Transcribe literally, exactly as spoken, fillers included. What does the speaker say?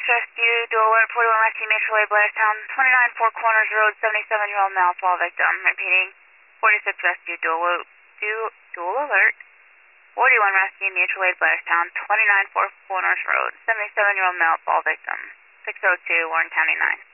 Rescue, dual alert, forty-one Rescue, mutual aid, Blairstown, twenty-nine Four Corners Road, seventy-seven-year-old male fall victim. Repeating, forty-six Rescue, dual, dual, dual alert, forty-one Rescue, mutual aid, Blairstown, twenty-nine Four Corners Road, seventy-seven-year-old male fall victim. six oh two, Warren County nine.